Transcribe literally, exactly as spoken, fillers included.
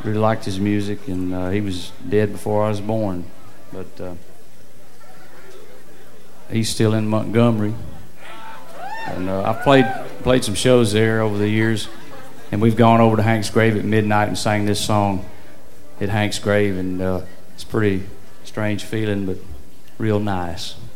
really liked his music, and uh, he was dead before I was born. But uh, he's still in Montgomery, and uh, I've played played some shows there over the years, and we've gone over to Hank's grave at midnight and sang this song at Hank's grave, and uh, it's a pretty strange feeling, but real nice.